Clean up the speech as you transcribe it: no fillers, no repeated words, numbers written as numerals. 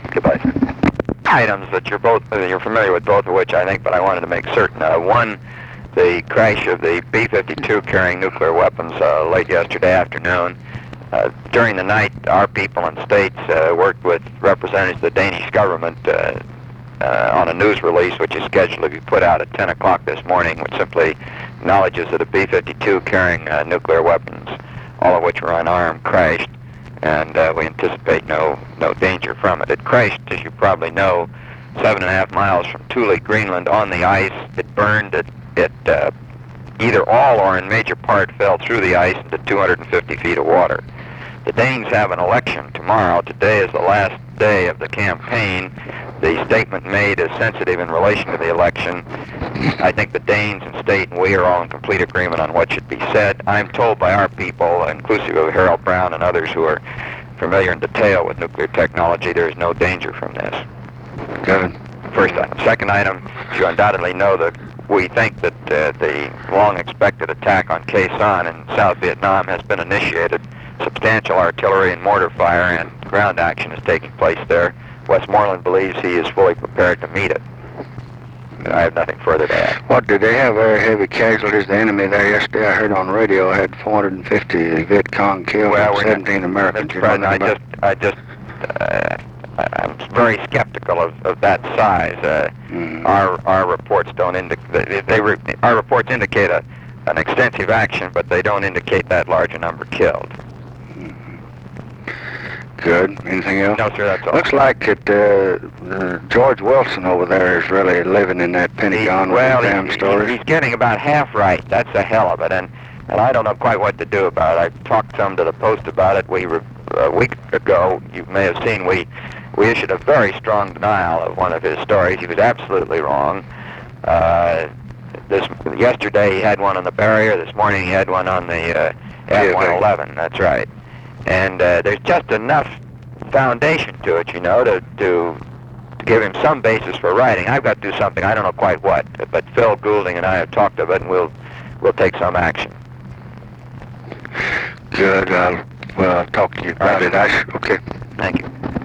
Goodbye. Items that you're familiar with, both of which I think, but I wanted to make certain. One, the crash of the B-52 carrying nuclear weapons late yesterday afternoon. During the night, our people in states worked with representatives of the Danish government on a news release which is scheduled to be put out at 10 o'clock this morning, which simply acknowledges that a B-52 carrying nuclear weapons, all of which were unarmed, crashed, and we anticipate no danger from it. It crashed, as you probably know, 7.5 miles from Thule, Greenland, on the ice. It burned. It either all or in major part fell through the ice into 250 feet of water. The Danes have an election tomorrow. Today is the last day of the campaign. The statement made is sensitive in relation to the election. I think the Danes and state and we are all in complete agreement on what should be said. I'm told by our people, inclusive of Harold Brown and others who are familiar in detail with nuclear technology, there is no danger from this. Good. First item. Second item, you undoubtedly know that we think that the long-expected attack on Khe Sanh in South Vietnam has been initiated. Substantial artillery and mortar fire and ground action is taking place there. Westmoreland believes he is fully prepared to meet it. I have nothing further to add. What, did they have very heavy casualties? The enemy there yesterday, I heard on radio, had 450 Viet Cong killed and 17 Americans. I'm very skeptical of that size. Our reports don't indicate. Our reports indicate an extensive action, but they don't indicate that large a number killed. Good. Anything else? No, sir, that's all. Looks like that George Wilson over there is really living in that Pentagon with his damn story. He's getting about half right. That's a hell of it, and I don't know quite what to do about it. I talked some to the Post about it. A week ago, you may have seen, we issued a very strong denial of one of his stories. He was absolutely wrong. Yesterday he had one on the Barrier. This morning he had one on the F-111. That's right. And there's just enough foundation to it, you know, to give him some basis for writing. I've got to do something. I don't know quite what, but Phil Goulding and I have talked of it, and we'll take some action. Good. I'll talk to you about it. Okay. Thank you.